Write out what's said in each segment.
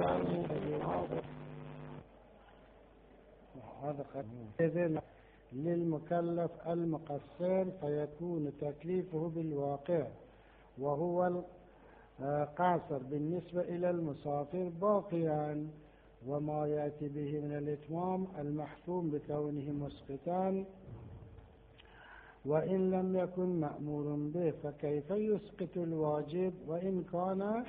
هذا إذن للمكلف المقصر فيكون تكليفه بالواقع وهو القاصر بالنسبة إلى المسافر باقيا، وما يأتي به من الإتمام المحكوم بكونه مسقطا وإن لم يكن مأمور به، فكيف يسقط الواجب وإن كان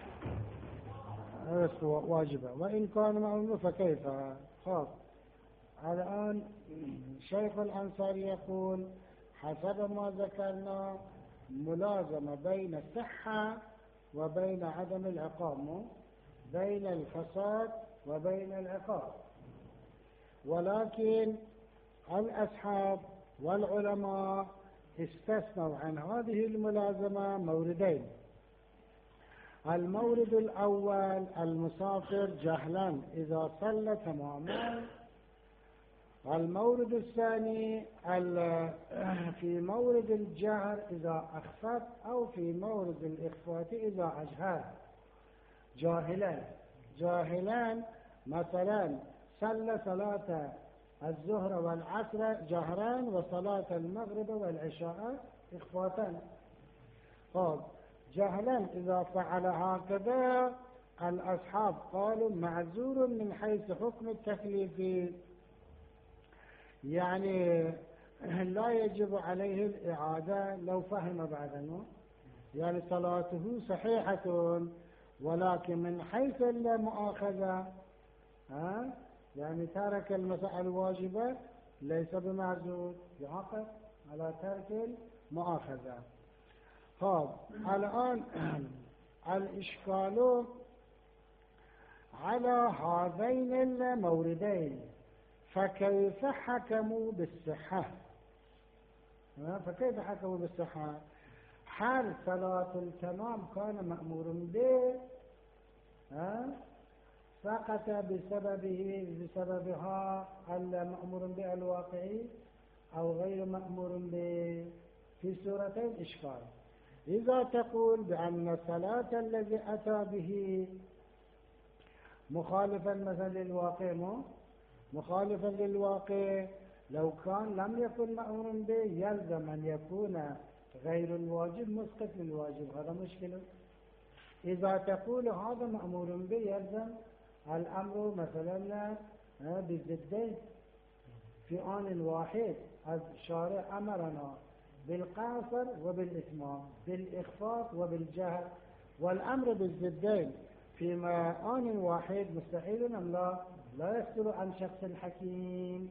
واجبا وإن كان مأمور به فكيف؟ خاص. الآن شيخ الأنصاري يقول حسب ما ذكرنا ملازمة بين الصحة وبين عدم العقاب، بين الفساد وبين العقاب، ولكن الأصحاب والعلماء استثنوا عن هذه الملازمة موردين. المورد الأول المسافر جهلا إذا صلى تماما، المورد الثاني في مورد الجهر إذا أخفت، أو في مورد الإخفاء إذا أجهر جاهلا مثلا صلى صلاة الظهر والعصر جهرا وصلاة المغرب والعشاء إخفاتا. جهلا إذا فعل هكذا الأصحاب قالوا معذور من حيث حكم التكليف، يعني لا يجب عليه الإعادة لو فهم بعد يعني صلاته صحيحة، ولكن من حيث المؤاخذة يعني ترك المساء الواجبة ليس بمعذور، يعاقب على ترك المؤاخذة. الآن الإشكال على هذين الموردين، فكيف حكموا بالصحة؟ هل صلاة التمام كان مأمور به سقط بسببها المأمور به الواقعي أو غير مأمور به؟ في سورتين إشكال. إذا تقول بأن الصلاة الذي أتى به مخالفا مثلا للواقع، مخالفا للواقع، لو كان لم يكن مأمور به يلزم أن يكون غير الواجب مسقط للواجب، هذا مشكلة. إذا تقول هذا مأمور به يلزم الأمر مثلا بالضدين في آن واحد، الشارع أمرنا بالقصر وبالإتمام، بالإخفاء وبالجهر، والأمر بالضدين في آن واحد مستحيل أم لا يصدر عن شخص حكيم.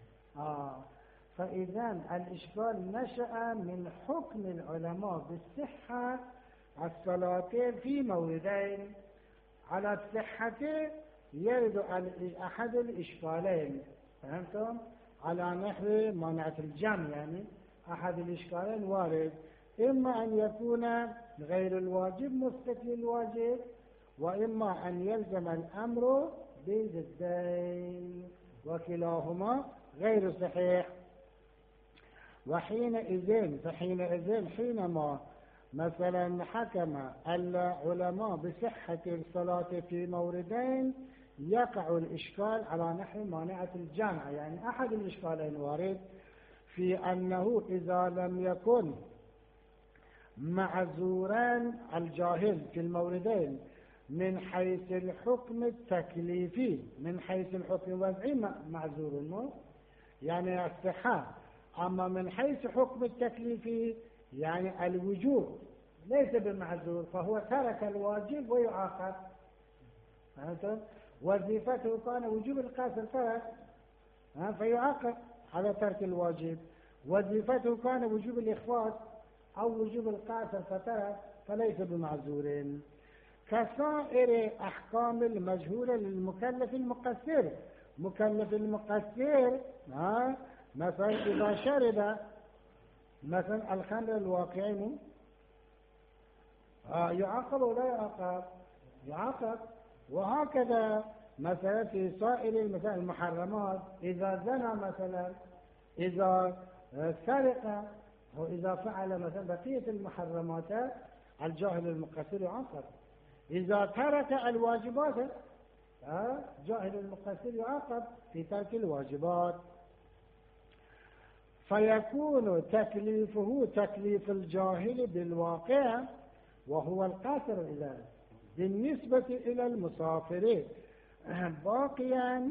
فإذا الإشكال نشأ من حكم العلماء بالصحة الصلاة في موردين. على الصحة يرد أحد الإشكالين، فهمتم؟ على نحو منعة الجمع، يعني أحد الإشكالين وارد، إما أن يكون غير الواجب مسقط للواجب، وإما أن يلزم الأمر بضدين وكلاهما غير صحيح. فحينئذ حينما مثلا حكم العلماء بصحة الصلاة في موردين يقع الإشكال على نحو مانعة الجامع، يعني أحد الإشكالين وارد في أنه إذا لم يكن معذورا الجاهل في الموردين من حيث الحكم التكليفي، من حيث الحكم الوضعي معذور يعني الصحة، أما من حيث حكم التكليفي يعني الوجوب ليس بمعذور، فهو ترك الواجب ويعاقب. وظيفته كان وجوب القصر ترك فيعاقب على ترك الواجب، وظيفته كان وجوب الإخفاء أو وجوب القصر فترك فليس بمعذور، كسائر أحكام المجهولة للمكلف المقصر. مكلف المقصر مثلا إذا شرب مثلا الخمر الواقعي يعاقب ولا يعاقب؟ يعاقب. وهكذا مثلا في سائر مثلا المحرمات، إذا زنى مثلا، إذا سرق، أو إذا فعل مثلا بقية المحرمات الجاهل المقصر يعاقب. إذا ترك الواجبات جاهل المقصر يعاقب في ترك الواجبات. فيكون تكليفه تكليف الجاهل بالواقع وهو القاصر إذا بالنسبة إلى المسافر باقيا.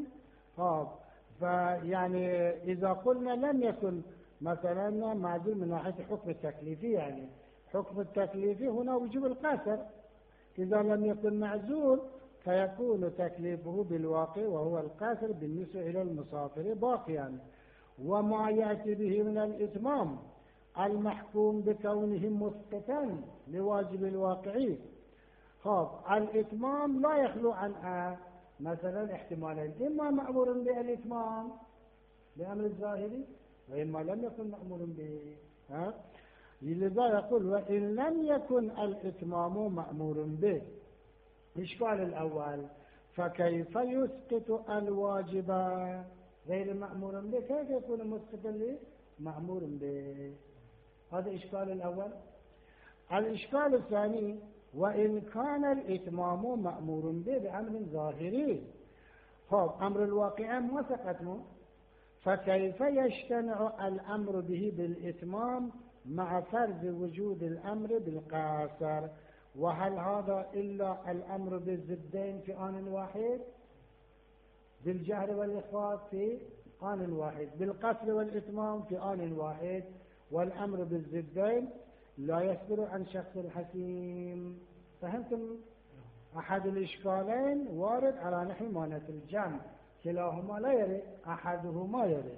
فيعني إذا قلنا لم يكن مثلا معزول من ناحية حكم التكليفي، يعني حكم التكليفي هنا وجوب القاصر، إذا لم يكن معزول فيكون تكليفه بالواقع وهو القاصر بالنسبة إلى المسافر باقيا. وما يأتي به من الإتمام المحكوم بكونه مسقطا لواجب الواقعي. الإتمام لا يخلو عن مثلا احتمالين، إما مأمور بالإتمام بأمر الظاهري وإما لم يكن مأمور به. لذا يقول وإن لم يكن الإتمام مأمور به. الإشكال الأول فكيف يسقط الواجب غير مأمور به؟ كيف يكون مسقطا لمأمور به؟ هذا الإشكال الأول. الإشكال الثاني وإن كان الإتمام مأمور به بأمر ظاهري، أمر الواقع ما سقط، فكيف يجتمع الأمر به بالإتمام مع فرض وجود الأمر بالقاصر؟ وهل هذا إلا الأمر بالضدين في آن واحد، بالجهر والإخفاء في آن واحد، بالقصر والإتمام في آن واحد، والأمر بالضدين لا يصدر عن شخص الحكيم. فهمتم؟ أحد الإشكالين وارد على نحو مانة الجمع، كلاهما لا يرد، أحدهما يرد.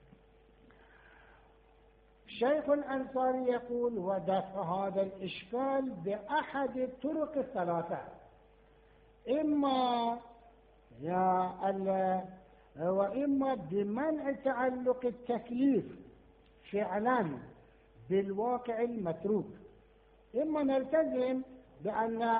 شيخ الأنصاري يقول ودفع هذا الإشكال بأحد الطرق الثلاثة، وإما بمنع تعلق التكليف فعلا بالواقع المتروك. إما نلتزم بأن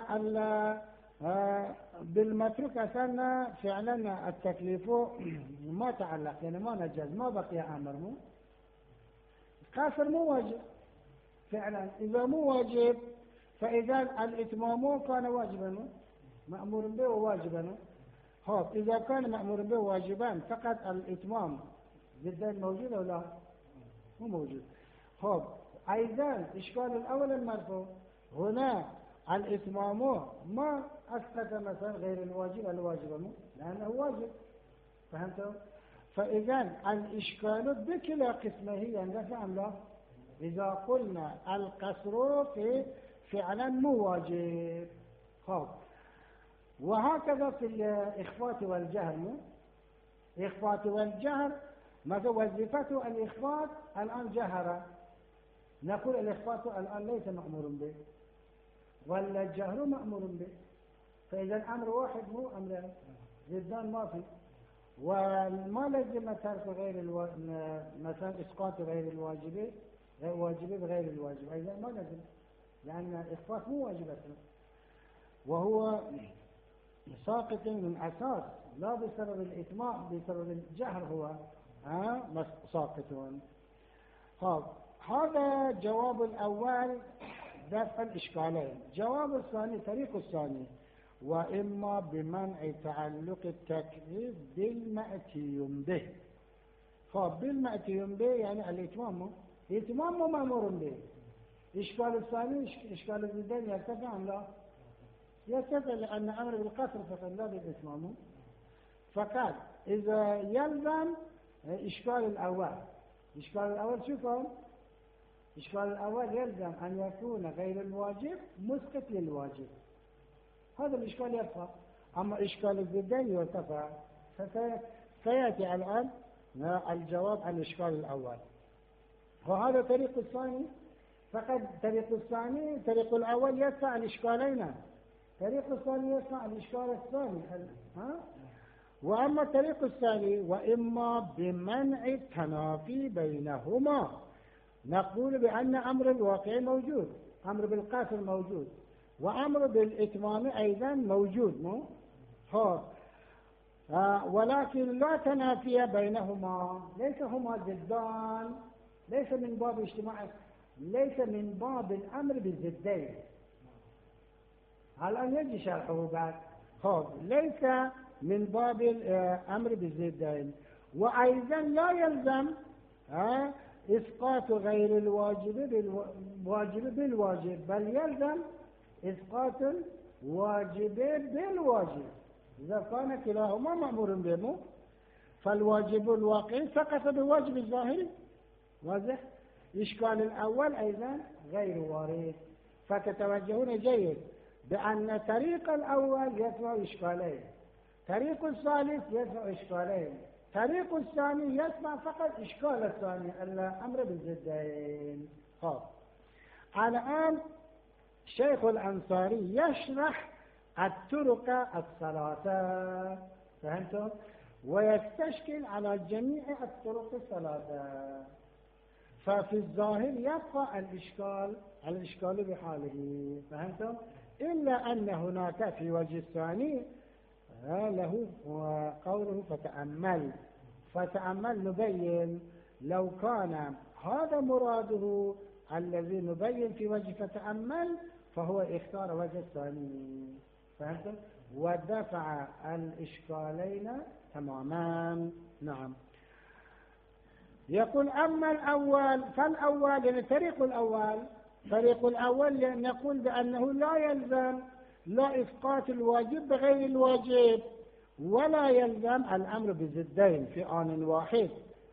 بالمتروك أصلا فعلا التكليف ما تعلق، يعني ما نجز، ما بقي أمر، قاصر مو واجب فعلا. إذا مو واجب فإذا الإتمام كان واجبا مأمور به وواجبا. إذا كان مأمور به واجبا فقط الإتمام جدا موجود أو لا؟ مو موجود. أيضا إشكال الأول المرفوع هنا الإتمام ما أسقط مثلا غير الواجب الواجب لأنه واجب. فهمتوا؟ فإذا الإشكال بكلا قسمه يندفع أم لا؟ إذا قلنا القصر في فعلا مو واجب. وهكذا في الإخفاء والجهر، إخفاء والجهر مثلا وظيفته الإخفاء الآن جهر، نقول الإخفاء الآن ليس مأمور به ولا الجهر مأمور به، فإذا أمر واحد مو أمرين ضدان ما في. وما لزم ترك غير مثلا إسقاط غير الواجب واجب بغير الواجب، أيضا ما لزم، لأن إخفاء مو واجب أصلا، وهو ساقط من أساس لا بسبب الإتمام، بسبب الجهر هو ساقطون. هذا جواب الأول دفع الإشكالين. جواب الثاني طريق الثاني وإما بمنع تعلق التكليف بالمأتي به. بالمأتي به يعني الإتمام مأمور به. إشكال الثاني إشكال الزدين يرتفع أم لا؟ يرتفع، لأن أمر بالقصر فقط لا بالإتمام. فقط إذا يلزم إشكال الأول. إشكال الأول شو كان؟ إشكال الأول يلزم أن يكون غير الواجب مسقط للواجب، هذا الإشكال يرفع. أما إشكال الضدين يرتفع. فسيأتي الآن الجواب عن الإشكال الأول. وهذا طريق الثاني. فقد طريق الثاني طريق الأول يدفع الإشكالين، طريق الثاني يدفع الإشكال الثاني. وأما الطريق الثاني وإما بمنع التنافي بينهما، نقول بأن أمر الواقع موجود، أمر بالقصر موجود، وأمر بالإتمام أيضا موجود، ولكن لا تنافي بينهما، ليس هما ضدان، ليس من باب اجتماع، ليس من باب الأمر بالضدين. الآن يجي شرحه بعد. ليس من باب الأمر بالضدين. وأيضا لا يلزم إسقاط غير الواجب بالواجب، بل يلزم إسقاط الواجب بالواجب إذا كان كلاهما مأمور به. فالواجب الواقعي سقط بالواجب الظاهري، واضح؟ إشكال الأول أيضا غير وارد. فتتوجهون جيد بأن طريق الأول يدفع إشكالين، طريق الثالث يدفع إشكالين، طريق الثاني يدفع فقط إشكال الثاني الأمر بالضدين. الآن شيخ الأنصاري يشرح الطرق الثلاثة، فهمتم؟ ويستشكل على جميع الطرق الثلاثة. ففي الظاهر يبقى الإشكال بحاله، فهمتم؟ إلا أن هناك في وجه الثاني له قوله فتأمل نبين. لو كان هذا مراده الذي نبين في وجه فتأمل فهو اختار وجه الثاني، فهمتم؟ ودفع الإشكالين تماما. نعم. يقول أما الأول فالأول يعني طريق الأول نقول بأنه لا يلزم لا إسقاط الواجب بغير الواجب، ولا يلزم الأمر بضدين في آن واحد.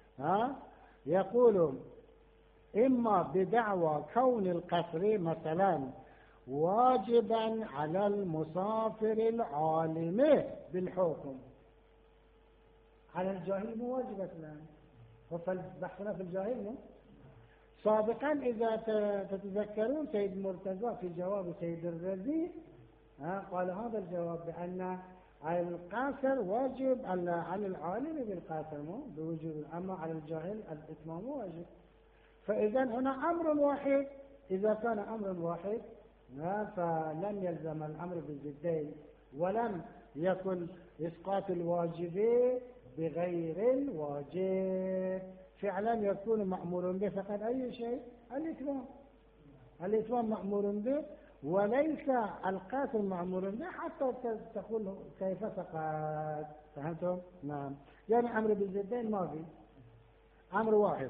يقول إما بدعوى كون القصر مثلا واجبا على المسافر العالم بالحكم، على الجاهل مو واجب أصلا. بحثنا في الجاهل سابقا إذا تتذكرون سيد مرتضى في جواب سيد الرزي قال هذا الجواب بأن القاصر واجب على العالم بالقاصر بوجوب، أما على الجاهل الإتمام واجب. فإذا هنا أمر واحد، إذا كان أمر واحد فلم يلزم الأمر بالضدين، ولم يكن إسقاط الواجب بغير الواجب. فعلا يكون مأمور به فقط أي شيء الإتمام مأمور به، وليس القاصر مأمور به حتى تقول كيف سقط، فهمتم؟ نعم. يعني أمر بالضدين ما في، أمر واحد.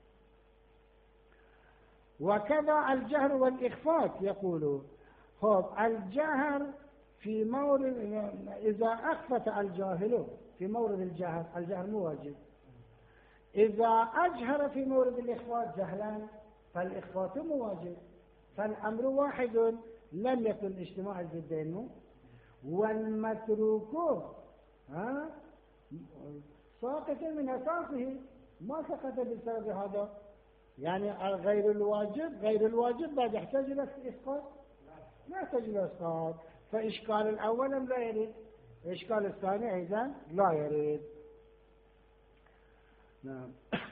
وكذا الجهر والإخفاء. يقولوا الجهر في مورد إذا أخفت الجاهل في مورد الجهر مو واجب. إذا أجهر في مورد الإخفاء جهلا فالإخفاء مو واجب. فالأمر واحد لم يكن اجتماع الضدين. والمتروك ساقط من أساسه، ما سقط بسبب هذا. يعني غير الواجب بعد يحتاج إلى إسقاط، لا يحتاج إلى إسقاط. فإشكال الأول لا يريد، إشكال الثاني أيضا لا يريد. نعم.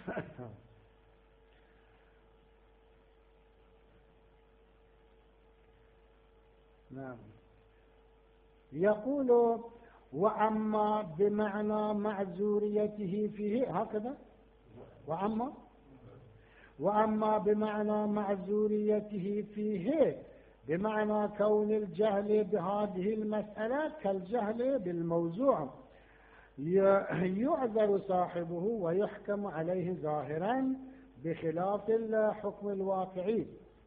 نعم. يقول وأما بمعنى معذوريته فيه، هكذا وأما بمعنى معذوريته فيه بمعنى كون الجهل بهذه المسألة كالجهل بالموضوع يعذر صاحبه ويحكم عليه ظاهرا بخلاف الحكم الواقعي،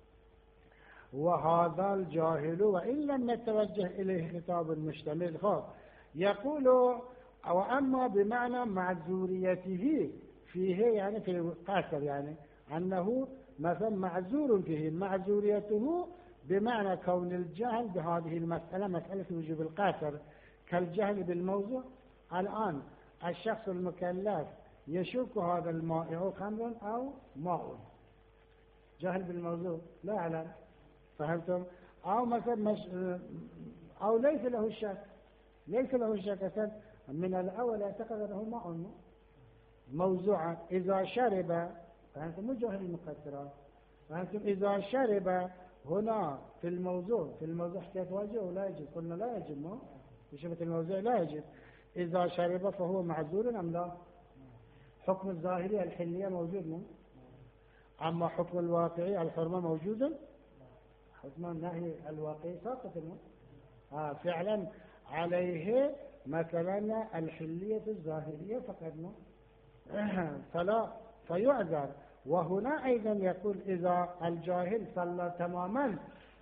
وهذا الجاهل وإن لم نتوجه إليه خطاب مشتمل. يقول وأما بمعنى معذوريته فيه يعني في القاصر، يعني أنه مثلا معذور فيه، معذوريته بمعنى كون الجهل بهذه المسألة مسألة وجوب القاصر كالجهل بالموضوع. الآن الشخص المكلف يشك هذا الماء خمر أو ماء، جهل بالموضوع لا يعلم، فهمتم؟ أو مثلا أو ليس له الشك من الأول اعتقد أنه ماء موضوعا. إذا شرب، فهمتم؟ مو جهل المقصرات، فهمتم؟ إذا شرب هنا في الموضوع حكاية واجب ولا يجب؟ قلنا لا يجب، ما في شبه الموضوع لا يجب. إذا شرب فهو معذور أم لا؟ حكم الظاهري الحلية موجود مو؟ أما حكم الواقعي الحرمة موجود، حكم النهي الواقعي ساقط فعلا عليه مثلا الحلية الظاهرية فقد فلا فيعذر. وهنا أيضا يقول إذا الجاهل صلى تماما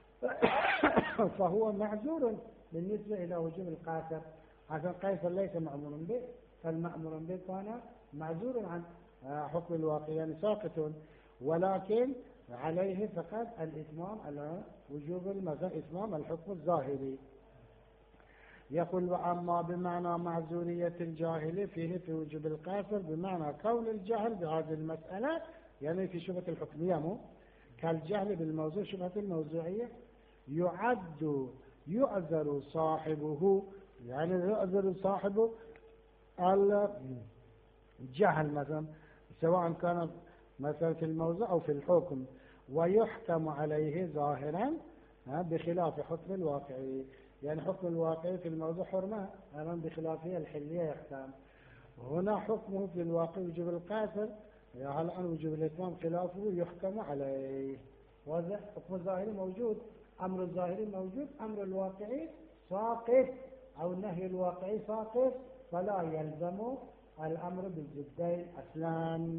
فهو معذور بالنسبة إلى وجوب القاصر. عشان قيصر ليس مأمور به، فالمأمور به كان معذور عن حكم الواقع يعني ساقط، ولكن عليه فقط الإتمام على وجوب إتمام الحكم الظاهري. يقول وأما بمعنى معذورية الجاهل فيه في وجوب القاصر بمعنى كون الجهل بهذه المسألة يعني في شبهة الحكمية كالجهل بالموضوع شبهة الموضوعية يعذر صاحبه، يعني يعذر صاحبه الجهل مثلا سواء كان مثلا في الموضوع أو في الحكم، ويحكم عليه ظاهرا بخلاف حكم الواقعي. يعني حكم الواقعي في الموضوع حرمة أمام بخلافه الحلية يحكم. هنا حكمه في الواقع وجوب القاصر هل أن وجوب الإتمام خلافه يحكم عليه. واضح؟ حكم الظاهري موجود، أمر الظاهري موجود، أمر الواقعي ساقط أو النهي الواقعي ساقط، فلا يلزم الأمر بالضدين أصلا.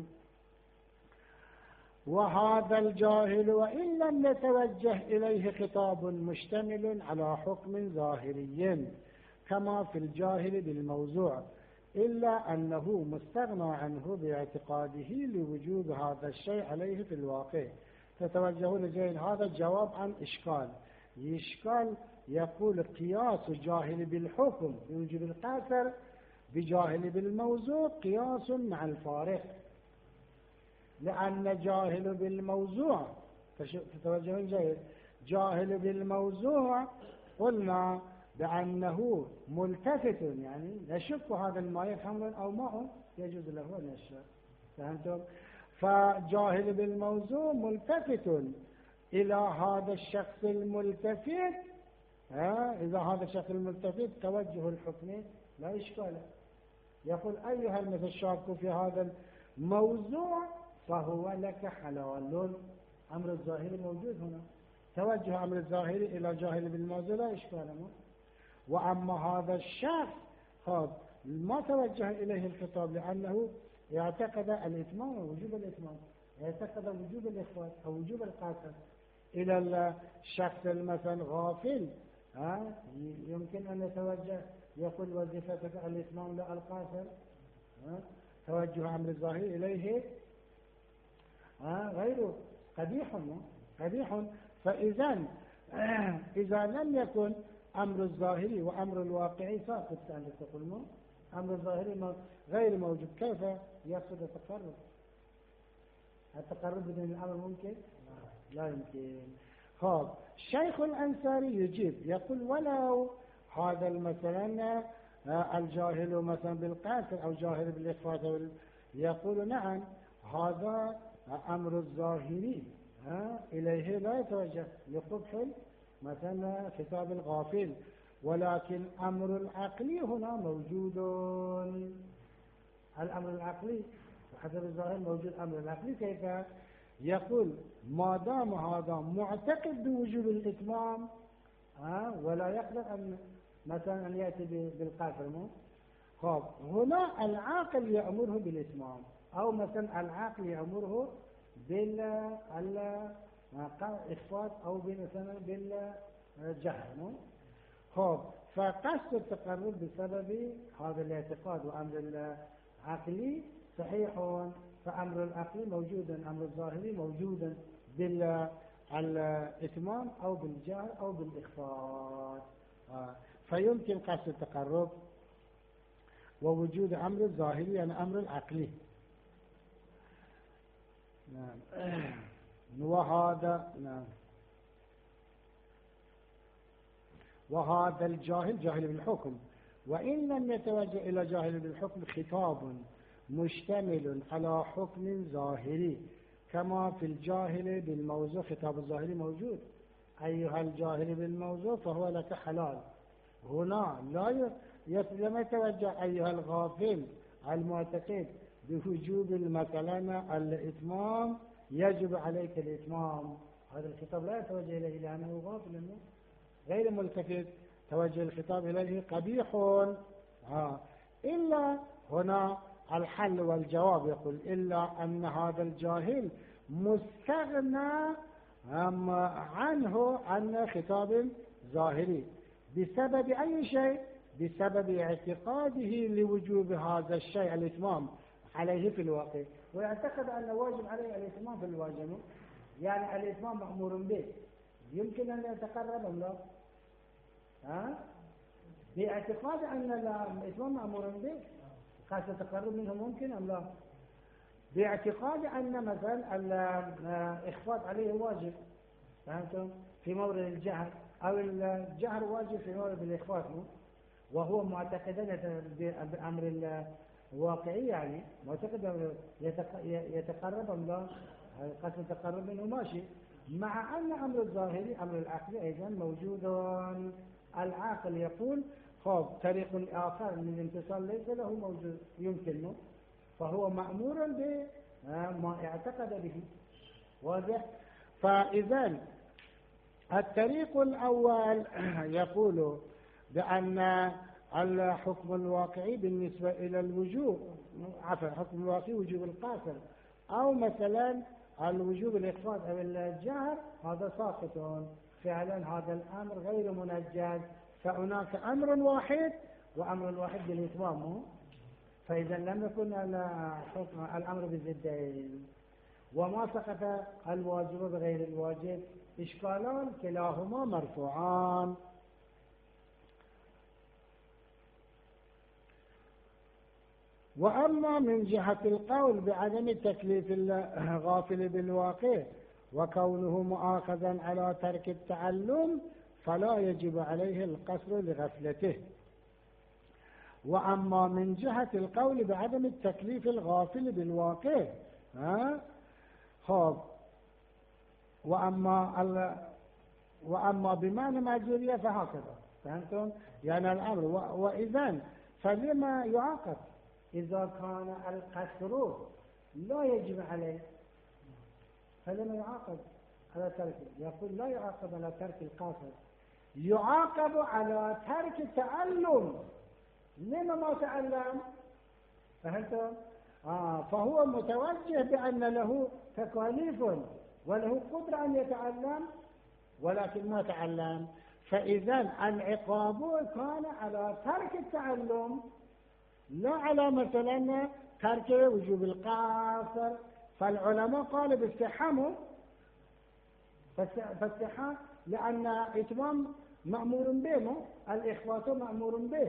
وهذا الجاهل وإن لم يتوجه إليه خطاب مشتمل على حكم ظاهري كما في الجاهل بالموضوع، إلا أنه مستغنى عنه باعتقاده لوجود هذا الشيء عليه في الواقع. تتوجهون جاهل هذا الجواب عن إشكال. يقول قياس جاهل بالحكم بوجوب القاصر بجاهل بالموضوع قياس مع الفارق، لأن جاهل بالموضوع تتوجهون جاهل جاهل بالموضوع قلنا بأنه ملتفت، يعني يشك هذا الماء خمر أو ماء يجوز له أن يشرب. فهمتم؟ فجاهل بالموضوع ملتفت إلى هذا الشخص الملتفت. إذا هذا الشخص الملتفت توجه الحكم لا إشكال. يقول أيها المتشاك في هذا الموضوع فهو لك حلال. أمر الظاهري موجود هنا، توجه أمر الظاهري إلى جاهل بالموضوع لا إشكال. وأما هذا الشخص ما توجه إليه الخطاب لأنه يعتقد الإتمام ووجوب الإتمام، يعتقد وجوب الإخراج أو وجوب القاصر. إلى الشخص مثلا غافل يمكن أن يتوجه يقول وظيفتك الإتمام لا القاصر. توجه أمر الظاهري إليه غير قبيح. فإذا إذا لم يكن أمر الظاهري وأمر الواقعي ساقط كان تقول أمر الظاهري غير موجود، كيف يقصد التقرب؟ التقرب بدون الأمر ممكن؟ لا يمكن. الشيخ الأنصاري يجيب يقول ولو هذا مثلا الجاهل مثلا بالقاصر أو جاهل بالإخفاء يقول نعم هذا أمر الظاهري إليه لا يتوجه لقبح مثلا خطاب الغافل، ولكن أمر العقلي هنا موجود. الأمر العقلي حسب الظاهر موجود. أمر العقلي كيف؟ يقول ما دام هذا معتقد بوجوب الإتمام ولا يقدر أن مثلا أن يأتي بالقاصر هنا العاقل يأمره بالإتمام، أو مثلا العاقل يأمره بالإخفاء أو مثلا بالجهل. فقصد التقرب بسبب هذا الاعتقاد وأمر العقلي صحيح، فأمر العقلي موجود، أمر الظاهري موجود بالإتمام أو بالجهل أو بالإخفاء. فيمكن قصد التقرب ووجود أمر الظاهري يعني أمر العقلي. وهذا الجاهل جاهل بالحكم وإن لم يتوجه إلى جاهل بالحكم خطاب مشتمل على حكم ظاهري كما في الجاهل بالموضوع. خطاب الظاهري موجود، أيها الجاهل بالموضوع فهو لك حلال. هنا لم يتوجه أيها الغافل المعتقد بوجوب مثلا الإتمام يجب عليك الإتمام. هذا الخطاب لا يتوجه إليه لأنه غافل غير ملتفت، توجه الخطاب إليه قبيح إلا هنا الحل والجواب يقول إلا أن هذا الجاهل مستغنى عنه عن خطاب ظاهري بسبب أي شيء؟ بسبب اعتقاده لوجوب هذا الشيء الإتمام عليه في الواقع، ويعتقد أن واجب عليه الإتمام في الواجب، يعني الإتمام مأمور به، يمكن أن يتقرب أم لا؟ باعتقاد أن الإتمام مأمور به قد التقرب منه ممكن أم لا؟ باعتقاد أن مثلا الإخفاء عليه واجب، فهمتم؟ في مورد الجهر، أو الجهر واجب في مورد الإخفاء، وهو معتقد بأمر الواقعي، يعني معتقد يتقرب أم لا؟ قد التقرب منه ماشي، مع أن أمر الظاهري أمر العقل أيضا موجود. العاقل يقول طريق آخر من الانتصال ليس له موجود يمكنه، فهو مأمور بما اعتقد به، واضح؟ فإذا الطريق الأول يقول بأن الحكم الواقعي بالنسبة إلى الوجوب، عفوا الحكم الواقعي وجوب القاصر، أو مثلا الوجوب الإخفاء أو الجهر، هذا ساقط فعلا، هذا الأمر غير منجز، فهناك أمر واحد وأمر واحد بالإتمام، فإذا لم يكن الأمر بضدين وما سقط الواجب بغير الواجب إشكالان كلاهما مرفوعان. وأما من جهة القول بعدم تكليف الغافل بالواقع وكونه مؤاخذا على ترك التعلم فلا يجب عليه القصر لغفلته. وأما من جهة القول بعدم التكليف الغافل بالواقع وأما بمعنى معذورية فهكذا، فهمتم؟ يعني الأمر وإذن فلما يعاقب إذا كان القصر لا يجب عليه؟ فلما يعاقب على تركه؟ يقول لا يعاقب على ترك القاصر، يعاقب على ترك التعلم. لما ما تعلم؟ فهمتم؟ فهو متوجه بأن له تكاليف وله قدرة أن يتعلم ولكن ما تعلم، فإذا العقاب كان على ترك التعلم لا على مثلا ترك وجوب القاصر. فالعلماء قالوا بالصحة، فالصحة لأن إتمام مأمور به، الإخوة مأمور به،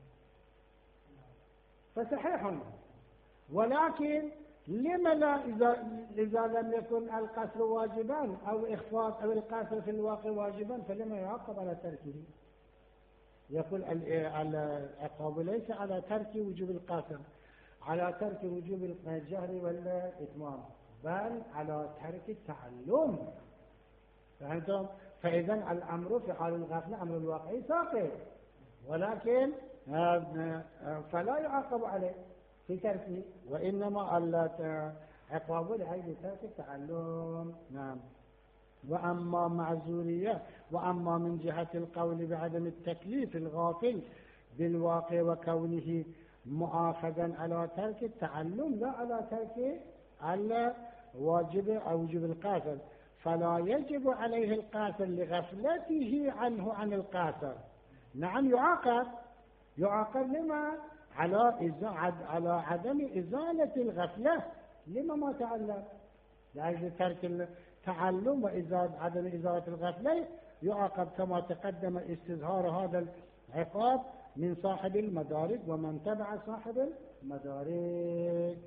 فصحيح. ولكن لما لا إذا لم يكن القصر واجبا أو إخفاء أو القصر في الواقع واجبا فلما يعاقب على تركه؟ يقول العقاب ليس على ترك وجوب القصر، على ترك وجوب الجهر والإتمام، بل على ترك التعلم، فهمتم؟ فإذا الأمر في حال الغفلة أمر الواقعي ساقط، ولكن فلا يعاقب عليه في تركه، وإنما عقابه لأجل ترك التعلم. نعم. وأما معذورية، وأما من جهة القول بعدم التكليف الغافل بالواقع وكونه مؤاخذا على ترك التعلم لا على ترك الواجب أو وجوب القاصر، فلا يجب عليه القاصر لغفلته عنه عن القاصر. نعم يعاقب لما؟ على عدم إزالة الغفلة. لما ما تعلم؟ لأجل ترك التعلم عدم إزالة الغفلة يعاقب كما تقدم استظهار هذا العقاب من صاحب المدارك ومن تبع صاحب المدارك.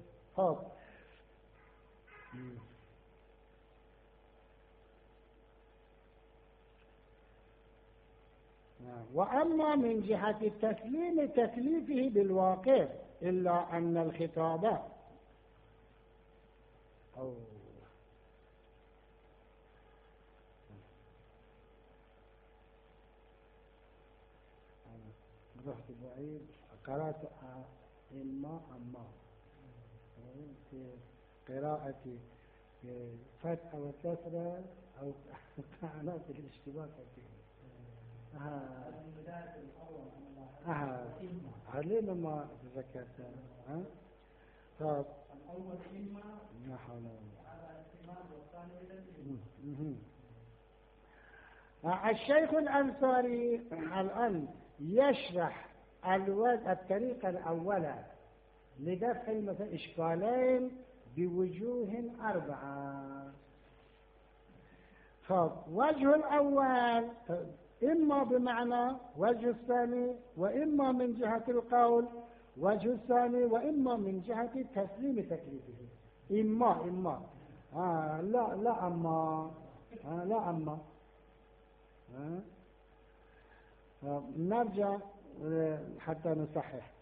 وأما من جهة التسليم تكليفه بالواقع إلا أن الخطاب رحت بعيد قرأت أما في قراءتي فتح وكسرة أو كانت الاشتباك فيه. علينا ما ذكرت. طب الأول إما لا حول ولا على الاعتماد والثاني الشيخ الأنصاري الآن يشرح الطريقة الأولى لدفع مثلا إشكالين بوجوه 4. وجه الأول إما بمعنى وجه الثاني، وإما من جهة القول وجه الثاني، وإما من جهة تسليم تكليفه. إما لا أما نرجع حتى نصحح.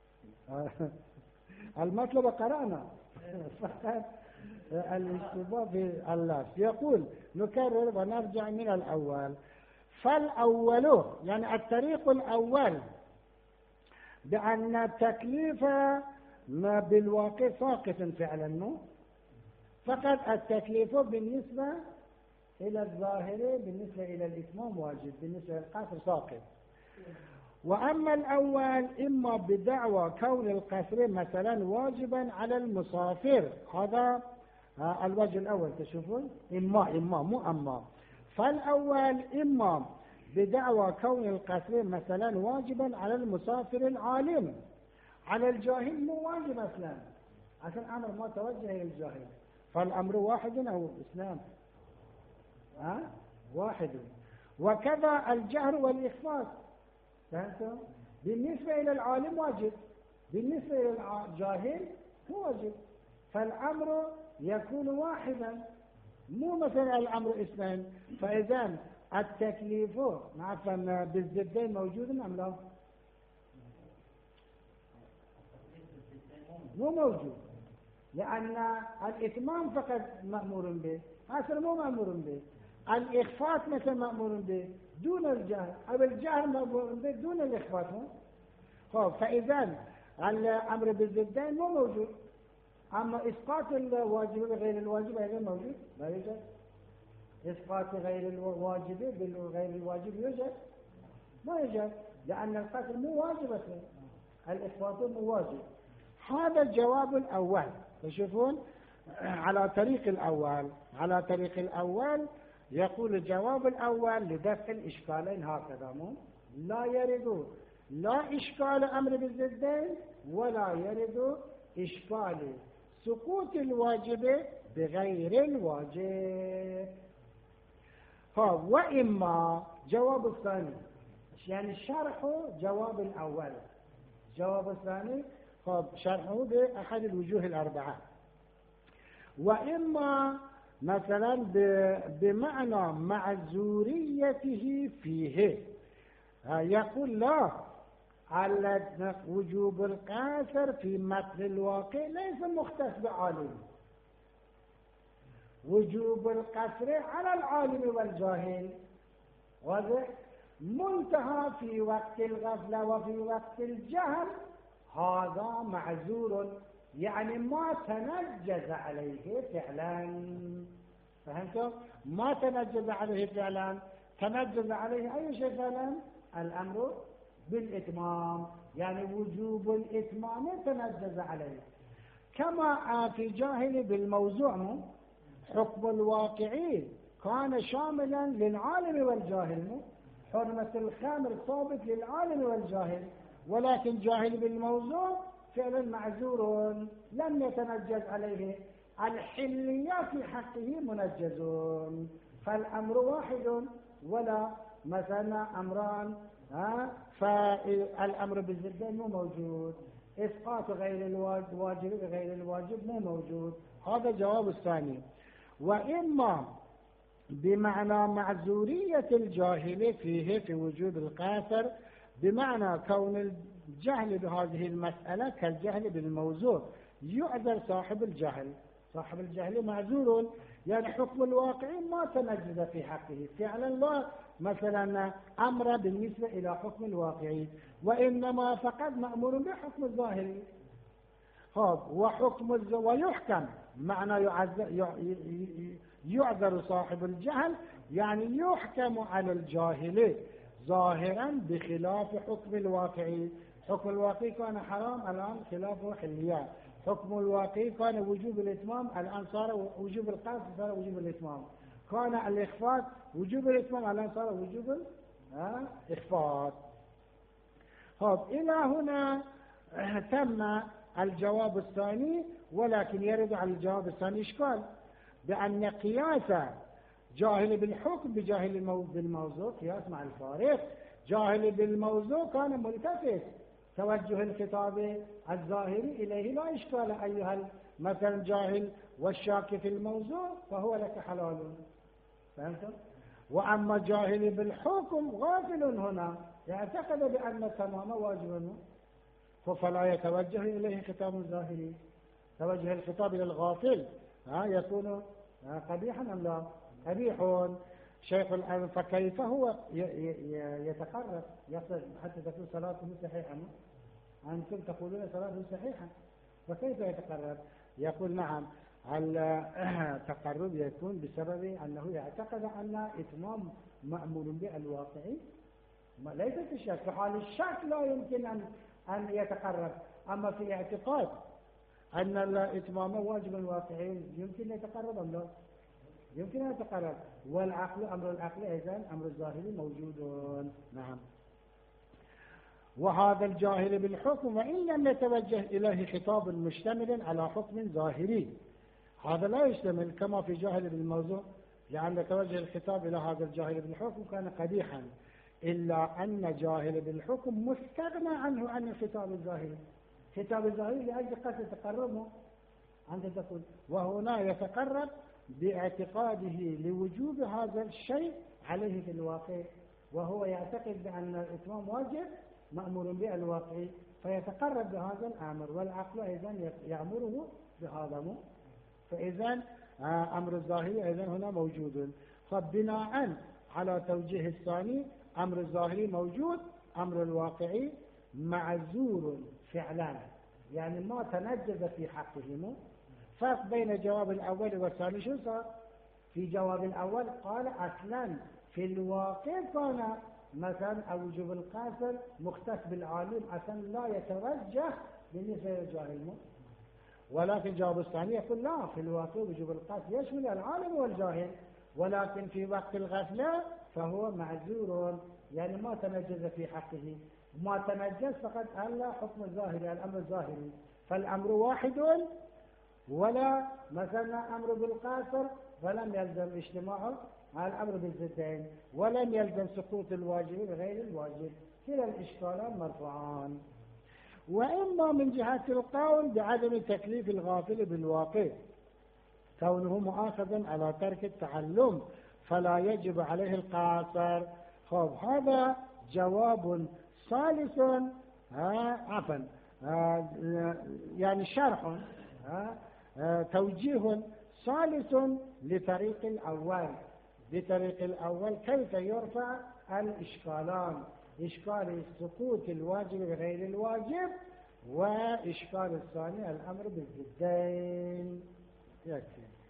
المطلب قرأنا فقط الاشتباه في اللفظ. يقول نكرر ونرجع من الأول. فالأول يعني الطريق الأول بأن التكليف ما بالواقع ساقط فعلا، فقط التكليف بالنسبة إلى الظاهر بالنسبة إلى الإتمام واجب، بالنسبة للقصر ساقط. وأما الأول إما بدعوى كون القصر مثلا واجبا على المسافر، هذا الوجه الأول تشوفون، إما مو أما. فالأول إما بدعوى كون القصر مثلا واجبا على المسافر العالم، على الجاهل مو واجب أصلا، عشان أمر ما توجه إلى الجاهل. فالأمر واحد أو اثنان؟ واحد. وكذا الجهر والإخفاء، فهمتم؟ بالنسبة إلى العالم واجب، بالنسبة إلى الجاهل هو واجب. فالأمر يكون واحدا، مو مثلا الأمر اثنين. فإذا التكليف عفوا بالزدين موجود أم لا؟ مو موجود، لأن الإتمام فقط مأمور به، هذا مو مأمور به. الإخفاء مثل مأمور به دون الجهر، أو الجهر مأمور به دون الإخفاء. فإذا الأمر بالزدين مو موجود. أما إسقاط الواجب بغير الواجب أيضا موجود، لا يوجد. إسقاط غير الواجب بغير الواجب يوجد؟ ما يوجد، لأن القتل مو واجب أصلا، الإسقاط مو واجب. هذا الجواب الأول. تشوفون على طريق الأول يقول الجواب الأول لدفع الإشكالين هكذا، لا يرد لا إشكال أمر بالزدين ولا يرد إشكال سقوط الواجب بغير الواجب. وإما جواب الثاني، يعني شرح جواب الأول. جواب الثاني شرحه بأحد الوجوه الأربعة. وإما مثلا بمعنى معذوريته فيه، يقول لا، على وجوب القاصر في متن الواقع ليس مختص بعالم، وجوب القصر على العالم والجاهل، واضح؟ منتهى في وقت الغفلة وفي وقت الجهل هذا معذور، يعني ما تنجز عليه فعلا. فهمتم؟ ما تنجز عليه فعلا. تنجز عليه أي شيء فعلا؟ الأمر بالإتمام، يعني وجوب الإتمام تنجز عليه. كما في جاهل بالموضوع، حكم الواقعي كان شاملا للعالم والجاهل، حرمة الخمر ثابت للعالم والجاهل، ولكن جاهل بالموضوع فعلا معذور لم يتنجز عليه. الحليات في حقه منجزون. فالأمر واحد ولا مثلا أمران. فالأمر بالزدين مو موجود، إسقاط غير الواجب غير الواجب مو موجود. هذا جواب الثاني. وإما بمعنى معذورية الجاهل فيه في وجود القاصر، بمعنى كون الجهل بهذه المسألة كالجهل بالموضوع، يعذر صاحب الجهل. صاحب الجهل معذور، يعني حكم الواقع ما تنجز في حقه فعلا، لا مثلا أمر بالنسبة إلى حكم الواقعي، وإنما فقط مأمور بحكم الظاهر. ويحكم معنى يعذر صاحب الجهل، يعني يحكم على الجاهل ظاهرا بخلاف حكم الواقعي. حكم الواقعي كان حرام، الآن خلافه حلية. حكم الواقعي كان وجوب الإتمام، الآن صار وجوب القصد، صار وجوب الإتمام. كان الإخفاء وجوب الإتمام، الآن صار وجوب الإخفاء. إلى هنا تم الجواب الثاني، ولكن يرد على الجواب الثاني إشكال، بأن قياس جاهل بالحكم بجاهل بالموضوع قياس مع الفارق. جاهل بالموضوع كان ملتفت، توجه الخطاب الظاهري إليه لا إشكال أيها مثلا جاهل والشاك في الموضوع فهو لك حلال، فهمتم؟ وأما جاهل بالحكم غافل هنا يعتقد بأن التمام واجب، فلا يتوجه إليه خطاب الظاهري. توجه الخطاب إلى الغافل يكون قبيحا أم لا؟ قبيح. شيخ الآن فكيف هو يتقرب يصل حتى تكون صلاته صحيحة؟ أنتم تقولون صلاته صحيحة، فكيف يتقرب؟ يقول نعم، التقرب يكون بسبب أنه يعتقد أن إتمام مأمور بالواقعي، ليس في الشك. في حال الشك لا يمكن أن يتقرب، أما في اعتقاد أن الإتمام واجب واقعي يمكن يتقرب أم لا؟ يمكن أن يتقرب. والعقل أمر العقل إذن أمر الظاهري موجود. نعم. وهذا الجاهل بالحكم وإن لم يتوجه إليه خطاب مشتمل على حكم ظاهري، هذا لا يشتمل كما في جاهل بالموضوع، لأن توجه الخطاب إلى هذا الجاهل بالحكم كان قبيحا، إلا أن جاهل بالحكم مستغنى عنه عن الخطاب الظاهري. خطاب الظاهري لأجل قد تقربه أنت تقول، وهنا يتقرب باعتقاده لوجوب هذا الشيء عليه في الواقع، وهو يعتقد بأن الإتمام واجب مأمور به الواقعي، فيتقرب بهذا الأمر، والعقل أيضا يأمره بهذا. فإذا أمر الظاهري أيضا هنا موجود. فبناء على توجيه الثاني أمر الظاهري موجود، أمر الواقعي معذور فعلا، يعني ما تنجز في حقهم. فرق بين جواب الأول والثاني شو صار؟ في جواب الأول قال أصلا في الواقع كان مثلا وجوب القاصر مختص بالعالم، أصلا لا يتوجه بالنسبة للجاهل. ولكن جواب الثاني يقول لا، في الواقع وجوب القاصر يشمل العالم والجاهل، ولكن في وقت الغفلة فهو معذور، يعني ما تنجز في حقه. ما تنجز فقد ألا حكم الظاهري، الأمر الظاهري، فالأمر واحد، ولا مثلا أمر بالقاصر فلم يلزم اجتماعه على الأمر بالزدين، ولم يلزم سقوط الواجب بغير الواجب، كلا الإشكالان مرفوعان. وإما من جهة القول بعدم تكليف الغافل بالواقع، كونه مؤاخذا على ترك التعلم فلا يجب عليه القاصر. هذا جواب ثالث، عفوا يعني شرح، توجيه ثالث لطريق الأول. بطريق الأول كيف يرفع الإشكالان، إشكال سقوط الواجب بغير الواجب، وإشكال الثاني الأمر بالضدين. يكفي.